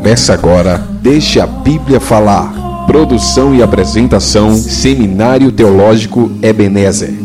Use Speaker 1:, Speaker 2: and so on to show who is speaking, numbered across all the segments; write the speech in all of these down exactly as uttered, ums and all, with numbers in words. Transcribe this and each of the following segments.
Speaker 1: Começa agora, Deixa a Bíblia Falar. Produção e apresentação, Seminário Teológico Ebenezer.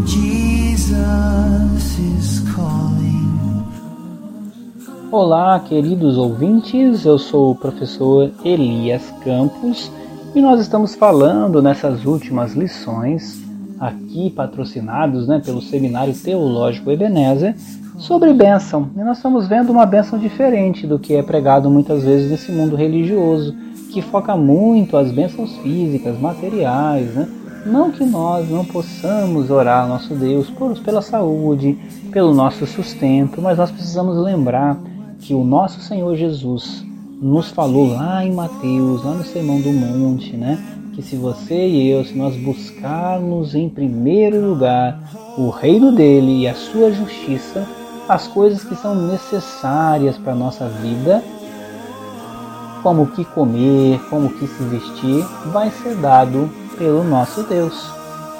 Speaker 2: Olá, queridos ouvintes, eu sou o professor Elias Campos e nós estamos falando nessas últimas lições, aqui patrocinados né, pelo Seminário Teológico Ebenezer, sobre bênção. E nós estamos vendo uma bênção diferente do que é pregado muitas vezes nesse mundo religioso, que foca muito as bênçãos físicas, materiais, né? Não que nós não possamos orar ao nosso Deus por, pela saúde, pelo nosso sustento, mas nós precisamos lembrar que o nosso Senhor Jesus nos falou lá em Mateus, lá no Sermão do Monte, né? Que se você e eu, se nós buscarmos em primeiro lugar o reino dele e a sua justiça, as coisas que são necessárias para a nossa vida, como o que comer, como o que se vestir, vai ser dado pelo nosso Deus.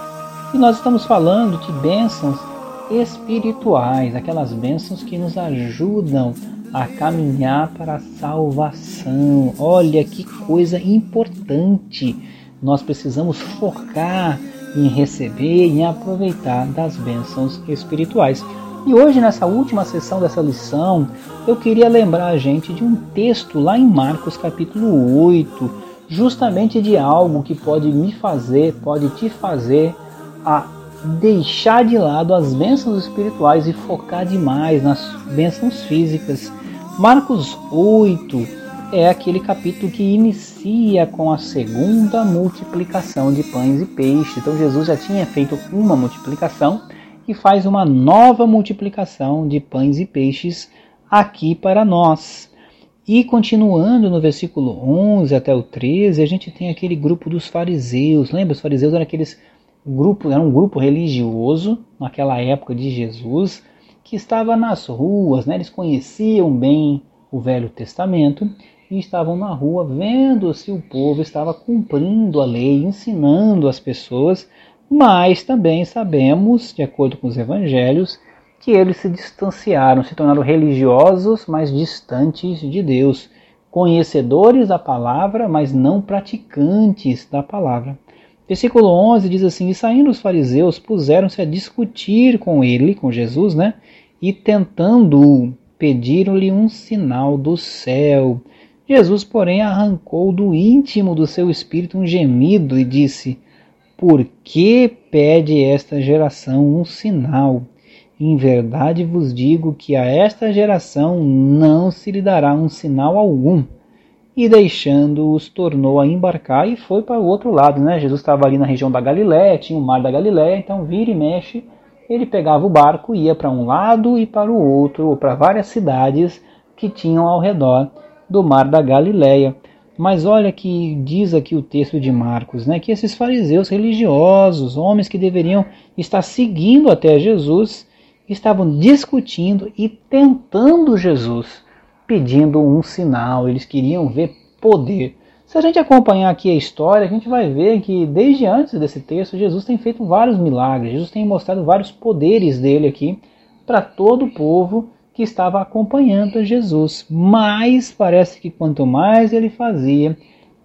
Speaker 2: E nós estamos falando de bênçãos espirituais, aquelas bênçãos que nos ajudam a caminhar para a salvação. Olha que coisa importante! Nós precisamos focar em receber e em aproveitar das bênçãos espirituais. E hoje, nessa última sessão dessa lição, eu queria lembrar a gente de um texto lá em Marcos capítulo oito, justamente de algo que pode me fazer, pode te fazer a deixar de lado as bênçãos espirituais e focar demais nas bênçãos físicas. Marcos oito é aquele capítulo que inicia com a segunda multiplicação de pães e peixes. Então Jesus já tinha feito uma multiplicação e faz uma nova multiplicação de pães e peixes aqui para nós. E continuando no versículo onze até o treze, a gente tem aquele grupo dos fariseus. Lembra? Os fariseus eram aqueles grupo, era um grupo religioso naquela época de Jesus, que estava nas ruas, né? Eles conheciam bem o Velho Testamento e estavam na rua vendo se o povo estava cumprindo a lei, ensinando as pessoas, mas também sabemos, de acordo com os evangelhos, que eles se distanciaram, se tornaram religiosos, mas distantes de Deus, conhecedores da palavra, mas não praticantes da palavra. Versículo onze diz assim: E saindo os fariseus, puseram-se a discutir com ele, com Jesus, né? E tentando-o, pediram-lhe um sinal do céu. Jesus, porém, arrancou do íntimo do seu espírito um gemido e disse: Por que pede esta geração um sinal? Em verdade vos digo que a esta geração não se lhe dará um sinal algum. E deixando-os, tornou a embarcar e foi para o outro lado, né? Jesus estava ali na região da Galiléia, tinha o mar da Galiléia, então vira e mexe, ele pegava o barco, ia para um lado e para o outro, ou para várias cidades que tinham ao redor do mar da Galiléia. Mas olha que diz aqui o texto de Marcos, né? Que esses fariseus religiosos, homens que deveriam estar seguindo até Jesus, estavam discutindo e tentando Jesus, pedindo um sinal. Eles queriam ver poder. Se a gente acompanhar aqui a história, a gente vai ver que desde antes desse texto, Jesus tem feito vários milagres. Jesus tem mostrado vários poderes dele aqui para todo o povo que estava acompanhando Jesus. Mas parece que quanto mais ele fazia,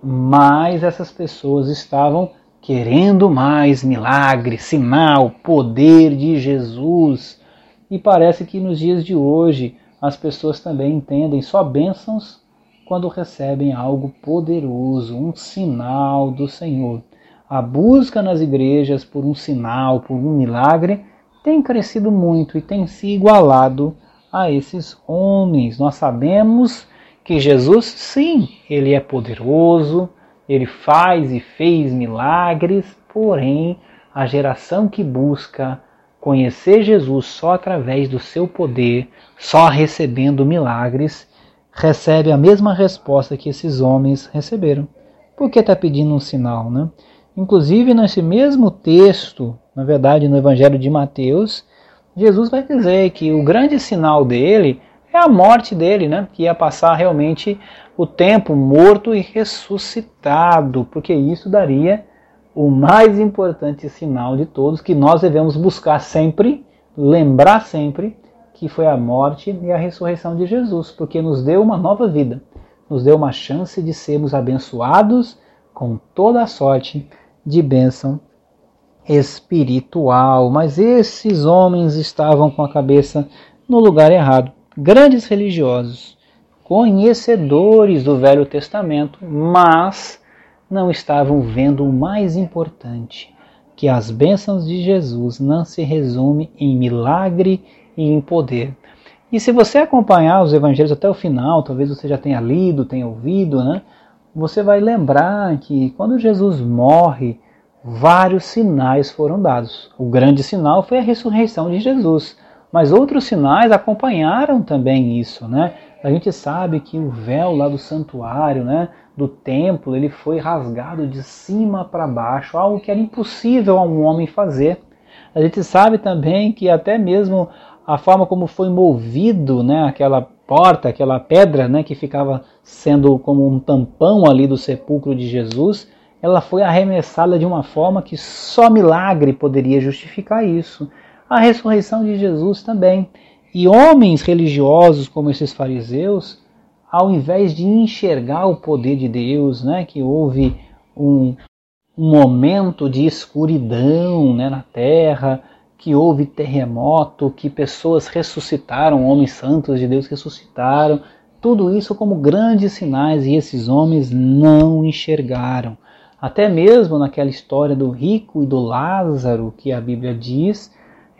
Speaker 2: mais essas pessoas estavam querendo mais milagre, sinal, poder de Jesus. E parece que nos dias de hoje as pessoas também entendem só bênçãos quando recebem algo poderoso, um sinal do Senhor. A busca nas igrejas por um sinal, por um milagre, tem crescido muito e tem se igualado a esses homens. Nós sabemos que Jesus, sim, ele é poderoso, ele faz e fez milagres, porém a geração que busca conhecer Jesus só através do seu poder, só recebendo milagres, recebe a mesma resposta que esses homens receberam. Por que está pedindo um sinal, né? Inclusive, nesse mesmo texto, na verdade, no Evangelho de Mateus, Jesus vai dizer que o grande sinal dele é a morte dele, né? Que ia passar realmente o tempo morto e ressuscitado, porque isso daria o mais importante sinal de todos, que nós devemos buscar sempre, lembrar sempre, que foi a morte e a ressurreição de Jesus, porque nos deu uma nova vida. nos deu uma chance de sermos abençoados com toda a sorte de bênção espiritual. Mas esses homens estavam com a cabeça no lugar errado. Grandes religiosos, conhecedores do Velho Testamento, mas não estavam vendo o mais importante, que as bênçãos de Jesus não se resumem em milagre e em poder. E se você acompanhar os evangelhos até o final, talvez você já tenha lido, tenha ouvido, né? Você vai lembrar que quando Jesus morre, vários sinais foram dados. O grande sinal foi a ressurreição de Jesus, mas outros sinais acompanharam também isso, né? A gente sabe que o véu lá do santuário, né, do templo, ele foi rasgado de cima para baixo, algo que era impossível a um homem fazer. A gente sabe também que até mesmo a forma como foi movido, né, aquela porta, aquela pedra, né, que ficava sendo como um tampão ali do sepulcro de Jesus, ela foi arremessada de uma forma que só milagre poderia justificar isso. A ressurreição de Jesus também. E homens religiosos como esses fariseus, ao invés de enxergar o poder de Deus, né, que houve um, um momento de escuridão, né, na terra, que houve terremoto, que pessoas ressuscitaram, homens santos de Deus ressuscitaram, tudo isso como grandes sinais, e esses homens não enxergaram. Até mesmo naquela história do rico e do Lázaro, que a Bíblia diz,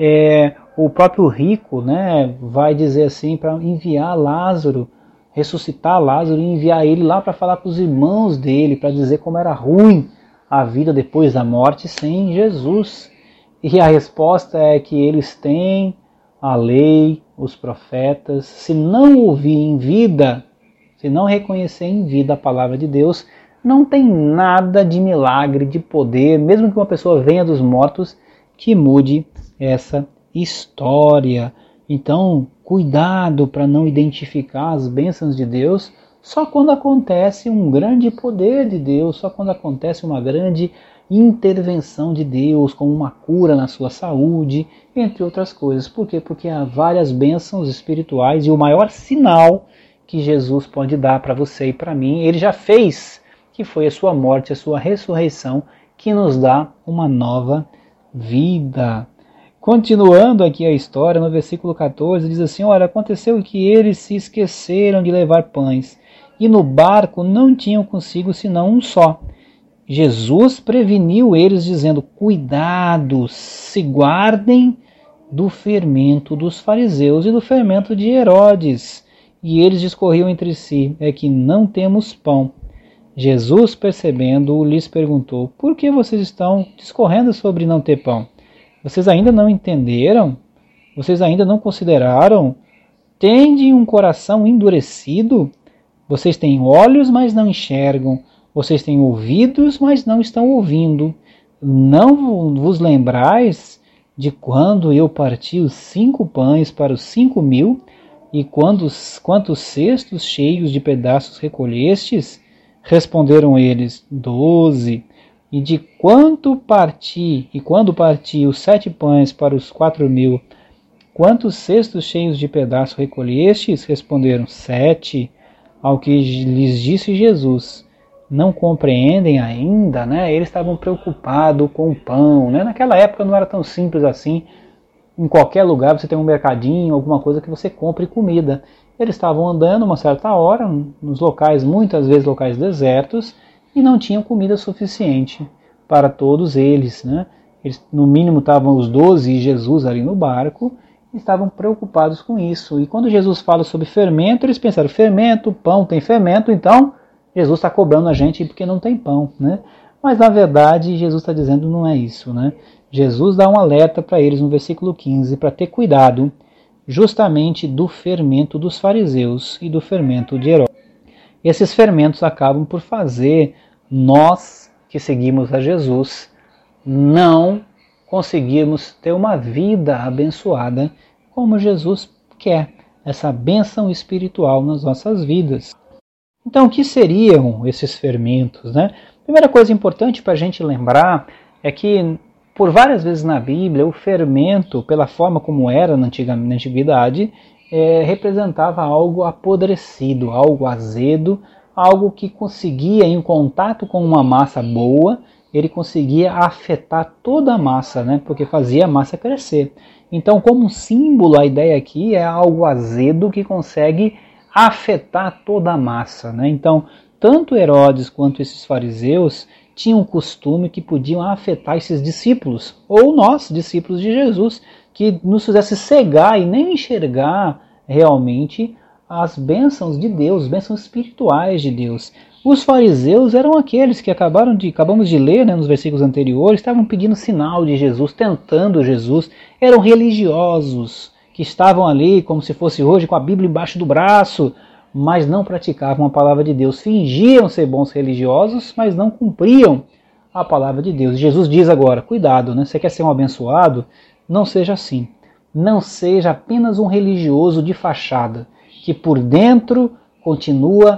Speaker 2: é, o próprio rico, né, vai dizer assim, para enviar Lázaro, ressuscitar Lázaro e enviar ele lá para falar para os irmãos dele, para dizer como era ruim a vida depois da morte sem Jesus. E a resposta é que eles têm a lei, os profetas. Se não ouvir em vida, se não reconhecer em vida a palavra de Deus, não tem nada de milagre, de poder, mesmo que uma pessoa venha dos mortos, que mude essa história. Então, cuidado para não identificar as bênçãos de Deus só quando acontece um grande poder de Deus, só quando acontece uma grande intervenção de Deus, como uma cura na sua saúde, entre outras coisas. Por quê? Porque há várias bênçãos espirituais e o maior sinal que Jesus pode dar para você e para mim, ele já fez, que foi a sua morte, a sua ressurreição, que nos dá uma nova vida. Continuando aqui a história, no versículo catorze, diz assim: olha, aconteceu que eles se esqueceram de levar pães, e no barco não tinham consigo senão um só. Jesus preveniu eles, dizendo: cuidado, se guardem do fermento dos fariseus e do fermento de Herodes. E eles discorriam entre si: é que não temos pão. Jesus, percebendo-o, lhes perguntou: por que vocês estão discorrendo sobre não ter pão? Vocês ainda não entenderam? Vocês ainda não consideraram? Tendem um coração endurecido? Vocês têm olhos, mas não enxergam. Vocês têm ouvidos, mas não estão ouvindo. Não vos lembrais de quando eu parti os cinco pães para os cinco mil? E quantos, quantos cestos cheios de pedaços recolhestes? Responderam eles: doze. E de quanto parti, e quando parti os sete pães para os quatro mil, quantos cestos cheios de pedaços recolhestes? Responderam: sete. Ao que lhes disse Jesus: não compreendem ainda, né? Eles estavam preocupados com o pão, né? Naquela época não era tão simples assim. Em qualquer lugar você tem um mercadinho, alguma coisa que você compre comida. Eles estavam andando uma certa hora, nos locais, muitas vezes locais desertos, e não tinham comida suficiente para todos eles, né? Eles, no mínimo estavam os doze e Jesus ali no barco, e estavam preocupados com isso. E quando Jesus fala sobre fermento, eles pensaram: fermento, pão tem fermento, então Jesus está cobrando a gente porque não tem pão, né? Mas na verdade Jesus está dizendo não é isso, né? Jesus dá um alerta para eles no versículo quinze para ter cuidado justamente do fermento dos fariseus e do fermento de Herodes. Esses fermentos acabam por fazer nós que seguimos a Jesus não conseguirmos ter uma vida abençoada como Jesus quer, essa bênção espiritual nas nossas vidas. Então, o que seriam esses fermentos, né? Primeira coisa importante para a gente lembrar é que, por várias vezes na Bíblia, o fermento, pela forma como era na, antiga, na antiguidade, é, representava algo apodrecido, algo azedo, algo que conseguia, em contato com uma massa boa, ele conseguia afetar toda a massa, né? Porque fazia a massa crescer. Então, como símbolo, a ideia aqui é algo azedo que consegue afetar toda a massa, né? Então, tanto Herodes quanto esses fariseus tinham um costume que podiam afetar esses discípulos, ou nós, discípulos de Jesus, que nos fizesse cegar e nem enxergar realmente as bênçãos de Deus, bênçãos espirituais de Deus. Os fariseus eram aqueles que acabaram de, acabamos de ler, né, nos versículos anteriores, estavam pedindo sinal de Jesus, tentando Jesus, eram religiosos, que estavam ali, como se fosse hoje, com a Bíblia embaixo do braço, mas não praticavam a palavra de Deus, fingiam ser bons religiosos, mas não cumpriam a palavra de Deus. Jesus diz agora, cuidado, né? Você quer ser um abençoado? Não seja assim. Não seja apenas um religioso de fachada, que por dentro continua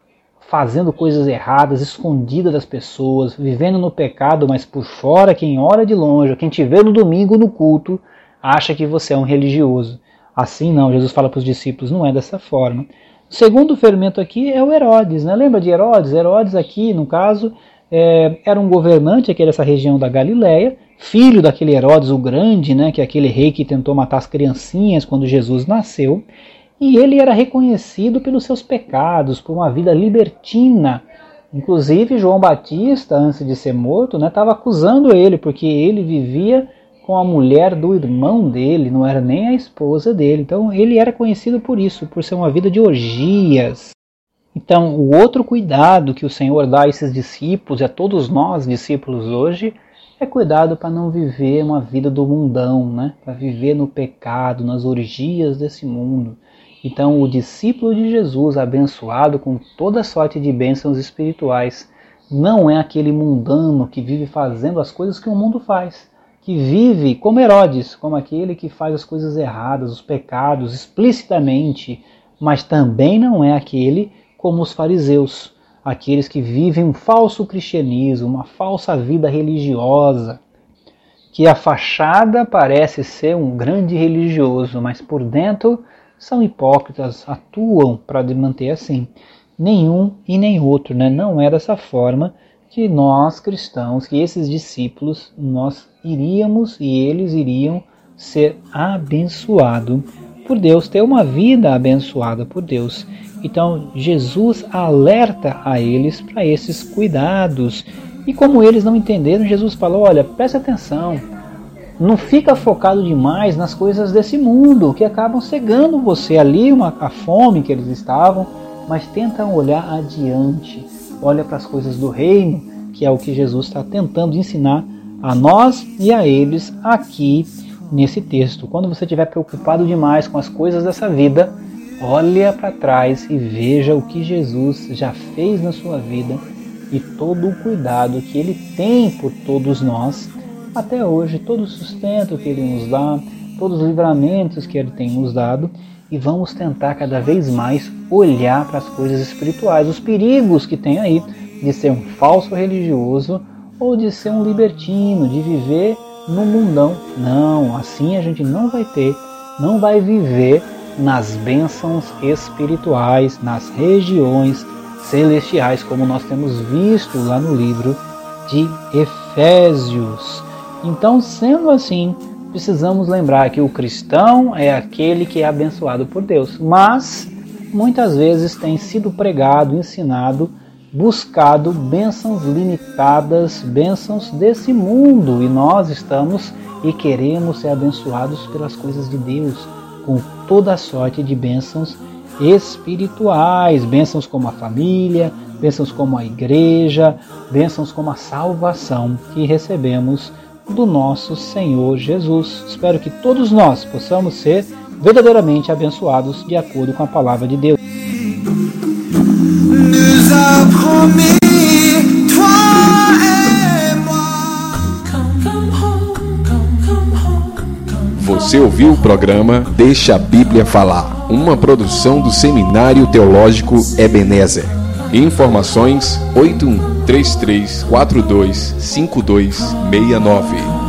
Speaker 2: fazendo coisas erradas, escondida das pessoas, vivendo no pecado, mas por fora, quem ora de longe, quem te vê no domingo no culto, acha que você é um religioso. Assim não, Jesus fala para os discípulos, não é dessa forma. O segundo fermento aqui é o Herodes, né? Lembra de Herodes? Herodes aqui, no caso, é, era um governante aqui dessa região da Galileia, filho daquele Herodes o Grande, né? Que é aquele rei que tentou matar as criancinhas quando Jesus nasceu, e ele era reconhecido pelos seus pecados, por uma vida libertina. Inclusive João Batista, antes de ser morto, né, estava acusando ele, porque ele vivia com a mulher do irmão dele, não era nem a esposa dele. Então ele era conhecido por isso, por ser uma vida de orgias. Então o outro cuidado que o Senhor dá a esses discípulos, e a todos nós discípulos hoje, é cuidado para não viver uma vida do mundão, né? Para viver no pecado, nas orgias desse mundo. Então o discípulo de Jesus, abençoado com toda sorte de bênçãos espirituais, não é aquele mundano que vive fazendo as coisas que o mundo faz, que vive como Herodes, como aquele que faz as coisas erradas, os pecados, explicitamente, mas também não é aquele como os fariseus, aqueles que vivem um falso cristianismo, uma falsa vida religiosa, que a fachada parece ser um grande religioso, mas por dentro são hipócritas, atuam para manter assim. Nenhum e nem outro, né? Não é dessa forma que nós cristãos, que esses discípulos, nós iríamos e eles iriam ser abençoados por Deus, ter uma vida abençoada por Deus. Então Jesus alerta a eles para esses cuidados. E como eles não entenderam, Jesus falou, olha, preste atenção, não fica focado demais nas coisas desse mundo, que acabam cegando você ali, uma, a fome que eles estavam, mas tentam olhar adiante, olha para as coisas do reino, que é o que Jesus está tentando ensinar a nós e a eles aqui nesse texto. Quando você estiver preocupado demais com as coisas dessa vida, olha para trás e veja o que Jesus já fez na sua vida e todo o cuidado que Ele tem por todos nós, até hoje, todo o sustento que Ele nos dá, todos os livramentos que Ele tem nos dado, e vamos tentar cada vez mais olhar para as coisas espirituais, os perigos que tem aí de ser um falso religioso ou de ser um libertino, de viver no mundão. Não, assim a gente não vai ter, não vai viver nas bênçãos espirituais, nas regiões celestiais, como nós temos visto lá no livro de Efésios. Então, sendo assim, precisamos lembrar que o cristão é aquele que é abençoado por Deus, mas muitas vezes tem sido pregado, ensinado, buscado bênçãos limitadas, bênçãos desse mundo, e nós estamos e queremos ser abençoados pelas coisas de Deus, com toda a sorte de bênçãos espirituais, bênçãos como a família, bênçãos como a igreja, bênçãos como a salvação que recebemos do nosso Senhor Jesus. Espero que todos nós possamos ser verdadeiramente abençoados de acordo com a palavra de Deus.
Speaker 1: Você ouviu o programa Deixa a Bíblia Falar, uma produção do Seminário Teológico Ebenezer. Informações oito um três três quatro dois cinco dois seis nove.